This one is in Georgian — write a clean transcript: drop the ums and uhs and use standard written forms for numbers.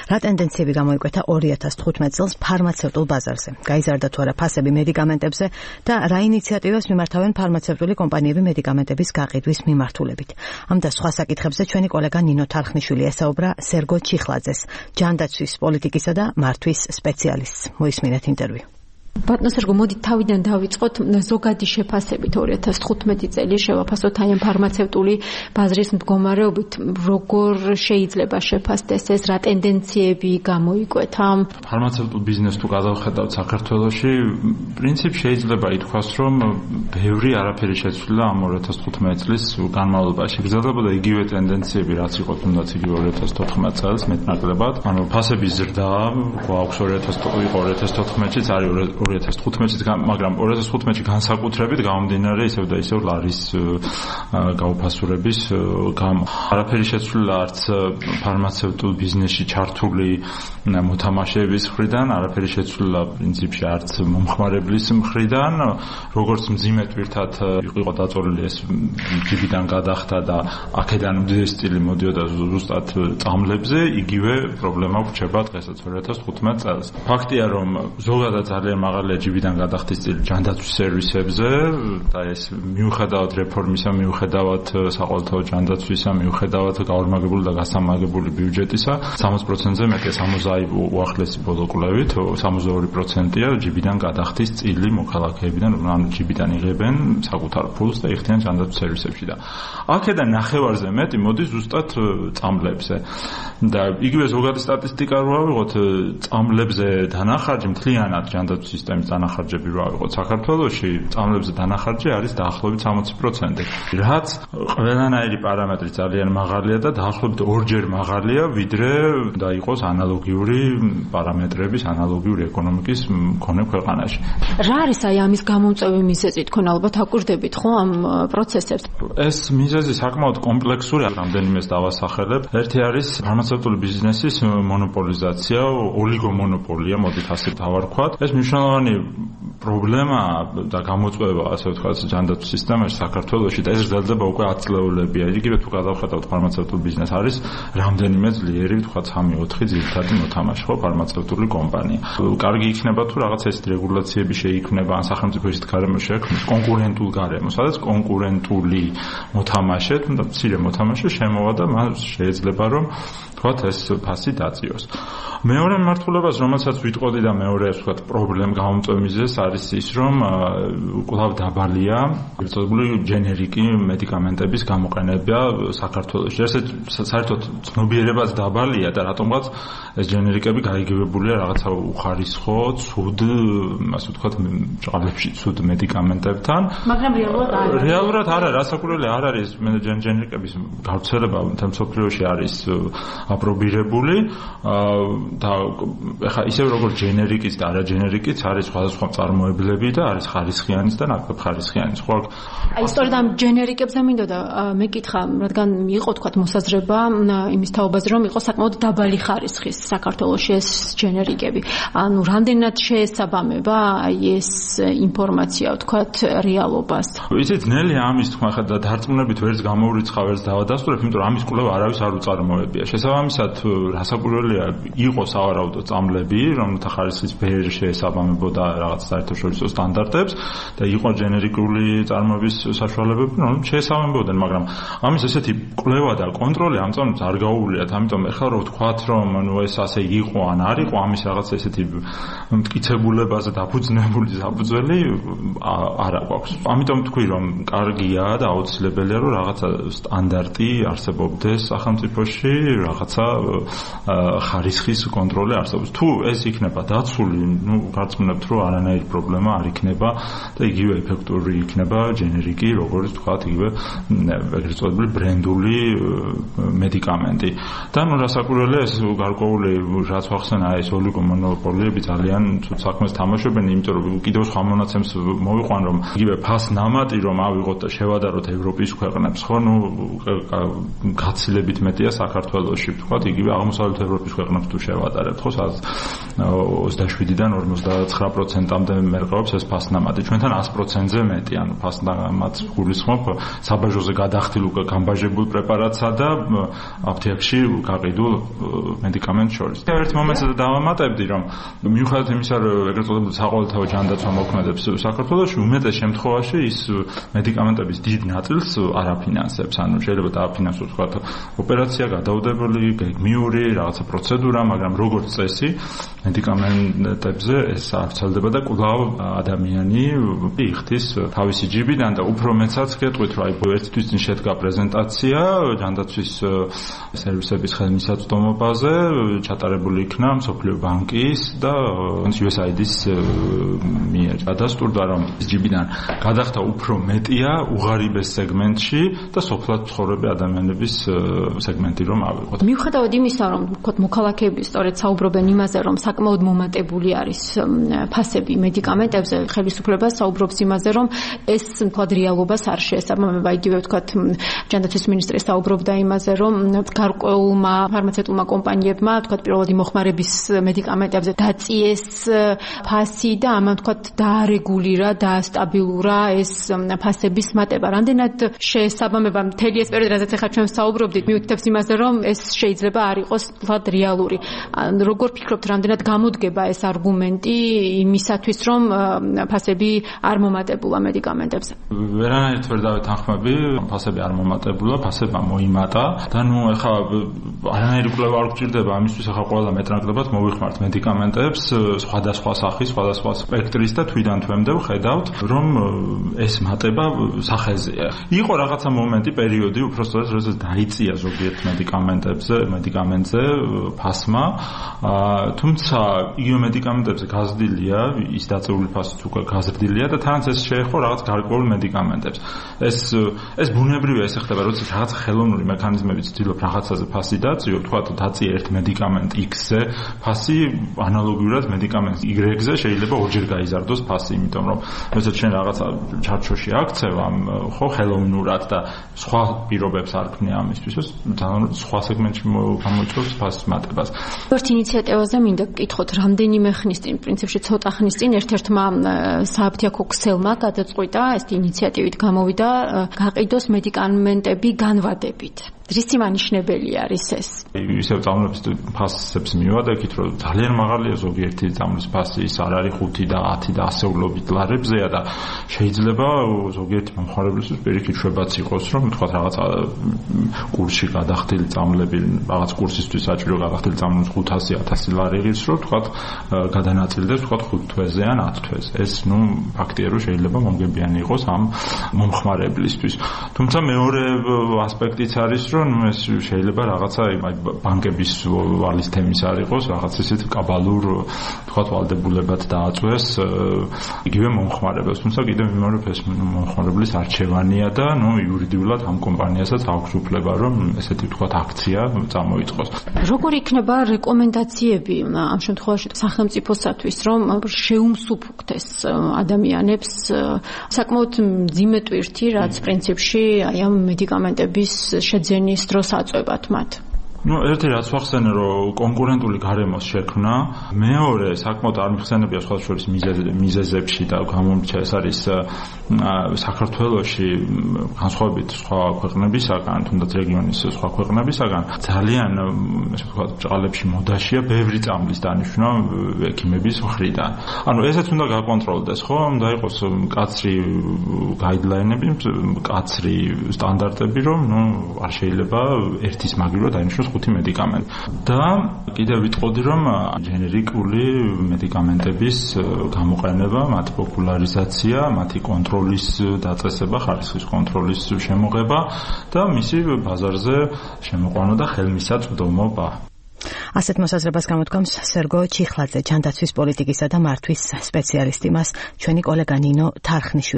რა ტენდენციები გამოიკვეთა 2015 წელს ფარმაცევტულ ბაზარზე? გაიზარდა თუ არა ფასები მედიკამენტებზე და რა ინიციატივას მიმართავენ ფარმაცევტული კომპანიები მედიკამენტების გაყიდვის მიმართულებით? ამ და სხვა საკითხებზე ჩვენი კოლეგა ნინო თარხნიშვილი ესაუბრა სერგო ჩიხლაძეს, ჯანდაცვის პოლიტიკისა და მართვის სპეციალისტს. მოისმინეთ ინტერვიუ. ბატონო სერგო, მოდით თავიდან დავიწყოთ ზოგადი შეფასებით 2015 წელი შევაფასოთ აი ამ ფარმაცევტული ბაზრის მდგომარეობით, როგორ შეიძლება შეფასდეს ეს, რა ტენდენციები გამოიკვეთა? ფარმაცევტულ ბიზნესს თუ გადავხედავთ საქართველოში, პრინციპში შეიძლება ითქვას, რომ ბევრი არაფერი შეცვლილა ამ 2015 წლის განმავლობაში. გრძელდებოდა იგივე ტენდენციები, რაც იყო თუნდაც იგივე 2014 წელს მეტნაკლებად. ანუ ფასების ზრდა გვაქვს 2014-იც არის 2015-იც, მაგრამ 2015-ში განსაკუთრებით გამომდინარე ისევ და ისევ ლარის გაუფასურების გამო. არაფერი შეცვლილა არც ფარმაცევტულ ბიზნესში ჩართული მოთამაშეების მხრიდან, არაფერი შეცვლილა პრინციპში არც მომხმარებლის მხრიდან, როგორც მძიმე თვირთად იყო დაწოლილი ეს ჯიბიდან გადახდა და აქედან უდიდესი წილი მოდიოდა ზუსტად წამლებზე, იგივე პრობლემა გვჩება დღესაც 2015 წელს. ფაქტია, რომ ზოგადად ძალიან მაღალია ჯიბიდან გადახდის წილი ჯანდაცვის სერვისებზე და ეს მიუხედავად რეფორმისა, მიუხედავად საყოველთაო ჯანდაცვისა, მიუხედავად გაორმაგებული და გასამაგებული ბიუჯეტისა, 60%-ზე მეტია, 60 უახლესი ბოლო კვლევით, 62%-ია ჯიბიდან გადახდის წილი მოქალაქეებიდან, ანუ ჯიბიდან იღებენ საკუთარ ფულს და იხდიან ჯანდაცვის სერვისებში და აქედან ნახევარზე მეტი მოდის ზუსტად წამლებზე. და იგივე ზოგადი სტატისტიკა რო ავიღოთ, წამლებზე დანახარჯი მთლიანად ჯანდაცვის სისტემის დანახარჯები რო ავიღოთ საქართველოში, წამლებზე დანახარჯი არის დაახლოებით 60%. რაც ყველანაირი პარამეტრი ძალიან მაღალია და დაახლოებით ორჯერ მაღალია, ვიდრე და იყოს ანალოგიური პარამეტრების, ანალოგიური ეკონომიკის მქონე ქვეყანაში. რა არის აი ამის გამომწვევი მიზეზი? თქვენ ალბათ აკვირდებით ხო ამ პროცესებს? ეს მიზეზი საკმაოდ კომპლექსურია, რამდენიმეს დავასახელებ. ერთი არის ფარმაცევტული ბიზნესის მონოპოლიზაცია, ოლიგომონოპოლია, მოდით ასე დავარქვათ. ეს მნიშვნელოვანი პრობლემა და გამოწვევა, ასე ვთქვათ, ჯანდაცვის სისტემაში საქართველოში და ეს გრძელდება უკვე 10 წლეულებია. იგივე თუ გადავხედავთ ფარმაცევტულ ბიზნესს, არის რამდენიმე ძლიერი, ვთქვათ, 3-4 ძირითადი მოთამაშე ხო ფარმაცევტული კომპანია. კარგი იქნება თუ რაღაც ეს რეგულაციები შეიქმნება, ან სახელმწიფო ისეთ გარემოში შექმნას, კონკურენტულ გარემოს, სადაც კონკურენტული მოთამაშე, თუნდაც მცირე მოთამაშე შემოვა და მას შეიძლება რომ ვთქვათ ეს ფასი დაწიოს. მეორე მიმართულებას, რომელსაც ვიტყოდი და მეორე ვთქვათ პრობლემა გამომწვევი მიზეზი არის ის, რომ კვლავ დაბალია ერთობლივი ჯენერიკი მედიკამენტების გამოყენება საქართველოში. ესე საერთოდ ცნობიერებაც დაბალია და რატომღაც ეს ჯენერიკები გაიგივებულია რაღაცა უხარისხო, ცუდ, ასე ვთქვათ, ჭყალებში ცუდ მედიკამენტებთან. მაგრამ რეალურად არა, რასაკვირველი არ არის ჯენერიკების გავრცელება მთელ მსოფლიოში არის აპრობირებული და ეხლა ისევ როგორც ჯენერიკის და არაჯენერიკის არის სხვადასხვა წარმოებლები და არის ხარისხიანიც და ნაკლებ ხარისხიანიც. ხო, აი სწორედ ამ ჯენერიკებზე მინდოდა მეკითხა, რადგან იყო თქვათ მოსაზრება იმის თაობაზე, რომ იყო საკმაოდ დაბალი ხარისხის საქართველოში ეს ჯენერიკები. ანუ რამდენად შეესაბამება აი ეს ინფორმაცია, თქვათ, რეალობას? იცი ძნელია ამის თქმა, ხა და დარწმუნებით ვერც გამოურიცხავ, ვერც დავადასტურებ, იმიტომ რომ ამის კვლევა არავის არ უწარმოებია. შესაბამისად, რასაკვირველია, იყო სავარაუდო წამლები, რომელთა ხარისხის ბევრი შეესაბამებოდა რაღაც საერთაშორისო სტანდარტებს და იყო ჯენერიკული წარმოების საშუალებები, რომელიც შეესაბამებოდნენ, მაგრამ ამის ესეთი კვლევა და კონტროლი ამ წამლებს არ გაუვლიათ, ამიტომ ეხლა რო ვთქვათ, რომ ნუ ეს ასე იყო ან არ იყო, ამის რაღაც ესეთი მტკიცებულებაზე დაფუძნებული საფუძველი არ აქვს. ამიტომ თქვი, რომ კარგია და აუცილებელია, რომ რაღაცა სტანდარტი არსებობდეს სახელმწიფოში, რაღაცა ხარისხის კონტროლი არსებობს. თუ ეს იქნება დაცული, ნუ გარწმუნებთ, რომ არანაირი პრობლემა არ იქნება და იგივე ეფექტური იქნება ჯენერიკი, როგორც ვთქვათ, იგივე ეგრეთ წოდებული ბრენდული მედიკამენტი. და ნუ რასაკვირველია, ეს გარკვეული რაც ვახსენა, ეს ოლიგომონოპოლიები ძალიან ცუდ საქმეს თამაშობენ, იმიტომ რომ კიდევ სხვა მონაცემს მოვიყვან, რომ იგივე ფასნამატი რომ ავიღოთ და შევადაროთ ევროპის ქვეყნებს, ხო, ნუ გაცილებით მეტია საქართველოში, ვთქვათ, იგივე აღმოსავლეთ ევროპის ქვეყნებს თუ შევადარებთ, ხო, 27-დან 59%-მდე მერყეობს ეს ფასნამატი. ჩვენთან 100%-ზე მეტი, ანუ ფასნამატს გულისხმობ საბაჟოზე გადახდილ უკვე გამბაჟებულ პრეპარატსა და აფთიაქში გაყიდულ მედიკამენტს შორის. ერთ მომენტზე დავამატებდი, რომ მიუხედავად იმისა, რომ ეგრეთ წოდებული საყოველთაო ჯანდაცვა მოქმედებს საქართველოში, უმეტეს შემთხვევაში ის მედიკამენტების დიდ ნაწილს არ აფინანსებს. ანუ შეიძლება დააფინანსოს თქვათ ოპერაცია, გადაუდებელი, გეგმიური რაღაცა პროცედურა, მაგრამ როგორც წესი მედიკამენტებზე ეს არ ვრცელდება და კვლავ ადამიანი იხდის თავისი ჯიბიდან და უფრო მეცაც გეტყვით, რომ აი ერთი თვის წინ შედგა პრეზენტაცია ჯანდაცვის სერვისების ხელმისაწვდომობაზე, ჩატარებული იქნა მსოფლიო ბანკის და USAID-ის მიერ. დადასტურდა, რომ ჯიბიდან გადახდა უფრო მეტია უღარიბეს სეგმენტში და სოფლად ცხოვრები ადამიანების სეგმენტი რომ ავიღოთ. მიუხედავად იმისა, რომ ვთქვათ მოქალაქეები სწორედ საუბრობენ იმაზე, რომ საკმაოდ მომატებული არის ფასები მედიკამენტებზე, ხელისუფლება საუბრობს იმაზე, რომ ეს ვთქვათ რეალობას არ შეესაბამება. იგივე ვთქვათ ჯანდაცვის მინისტრი საუბრობდა იმაზე, რომ გარკვეულმა ფარმაცევტულმა კომპანიებმა ვთქვათ პირველადი მოხმარების მედიკამენტებზე დაწიეს ფასი და ამან ვთქვათ დაარეგულირა, დაასტაბილურა ეს ფასების მატება. რამდენად შეესაბამება მთელი ეს პერიოდი, რაზეც ახლა ჩვენ საუბრობდით, მიუთითებს იმაზე, რომ ეს შეიძლება არ იყოს ვთქვათ რეალური. როგორ ფიქრობთ, რამდენად გამოდგება ეს არგუმენტი იმისათვის, რომ ფასები არ მომატებულა მედიკამენტებზე? ვერანაირად ვერ დავეთანხმები, ფასები არ მომატებულა, ფასებმა მოიმატა და ნუ ახლა არანაირი კვლევა არ გვჭირდება ამისთვის, ახლა ყველა მეტნაკლებად მოვიხმართ მედიკამენტებს სხვადასხვა სახის, სხვადასხვა სპექტრის და თვიდან თვემდე ვხედავთ, რომ ეს მატება სახეზეა. იყო რაღაცა მომენტი, პერიოდი, უბრალოდ როდესაც დაიწია ზოგიერთ მედიკამენტზე ფასმა, თუმცა იგივე მედიკამენტებზე გაზრდილია, ის დაწეული ფასიც უკვე გაზრდილია და თანაც ეს შეეხო რაღაც გარკვეულ მედიკამენტებს. ეს ბუნებრივია, ეს ხდება, როდესაც რაღაც ხელოვნური მექანიზმები ცდილობ რაღაცაზე ფასი დაწიო, თქვა დაწია ერთ მედიკამენტ X-ზე, ფასი ანალოგიურად მედიკამენტ Y-ზე შეიძლება ორჯერ გაიზარდოს ფასი, იმიტომ რომ როდესაც შენ რაღაცა ჩარჩოში აქცევ ამ ხო ხელოვნურად და სხვა პირობებს არ ქმნია ამისთვის, ძალიან სხვა სეგმენტში გამოიწვევს ფასის მატებას. ერთ ინიციატივაზე მინდა გკითხოთ, რამდენიმე ხნის წინ, პრინციპში ცოტა ხნის წინ ერთ-ერთმა სააფთიაქო ქსელმა გადაწყვიტა, ეს ინიციატივით გამოვიდა, გაყიდოს მედიკამენტები განვადებით. რისი მანიშნებელი არის ეს? ისევ წამლების ფასებს მივადექით, რომ ძალიან მაღალია ზოგიერთი წამლის ფასი, ის არ არის 5 და 10 და ასეულობით ლარებზეა და შეიძლება ზოგიერთი მომხმარებლისთვის პირიქით შვებაც იყოს, რომ თქვათ რაღაცა კურსში გადახდილი წამლები, რაღაც კურსისთვის საჭირო გადახდილი წამლების 500-1000 ლარი ღირს, რომ თქვათ გადანაწილდეს თქვათ 5 თვეზე ან 10 თვეზე. ეს ნუ ფაქტია, რომ შეიძლება მომგებიანი იყოს ამ მომხმარებლისთვის. თუმცა მეორე ასპექტიც არის, რომ ეს შეიძლება რაღაცა ბანკების ვალის თემის არ იყოს, რაღაც ისეთ კაბალურ თქვათ ვალდებულებად დააწვეს იგივე მომხმარებელს. თუმცა კიდევ ვიმეორებ, ეს მომხმარებლის არჩევანია და ნუ იურიდიულად ამ კომპანიასაც აქვს უფლება, რომ ესეთი თქვათ აქცია წამოიწყოს. როგორი იქნება რეკომენდაციები ამ შემთხვევაში სახელმწიფოსათვის, რომ შეუმსუბუქდეს ადამიანებს საკმაოდ მძიმე ტვირთი, რაც პრინციპში აი ამ მედიკამენტების შეძენის დროს აწვევათ მათ? ერთი რაც ვახსენე, რომ კონკურენტული გარემოს შექმნა, მეორე საკმაოდ არ მიხსენებია სხვა შორის მიზეზებში და გამომრჩა ეს არის საქართველოში განსხვავებით სხვა ქვეყნებისაგან, თუნდაც რეგიონის სხვა ქვეყნებისაგან, ძალიან ესე ვთქვათ, ბრალებში მოდაშია ბევრი წამლის დანიშვნა ექიმების მხრიდან. ანუ ესეც უნდა გაკონტროლდეს, ხო? უნდა იყოს მკაცრი გაიდლაინები, მკაცრი სტანდარტები, რომ ნუ არ შეიძლება ერთის მაგივრად დაინიშნოს 5 მედიკამენტი. და კიდევ ვიტყოდი, რომ ჯენერიკული მედიკამენტების გამოყენება, მათი პოპულარიზაცია, მათი კონტროლის დაწესება, ხარისხის კონტროლის შემოღება და მისი ბაზარზე შემოყვანა და ხელმისაწვდომობა. ასეთ მოსაზრებას გამოთქვამს სერგო ჩიხლაძე, ჯანდაცვის პოლიტიკისა და მართვის სპეციალისტი. მას ჩვენი კოლეგა ნინო თარხნიშვილი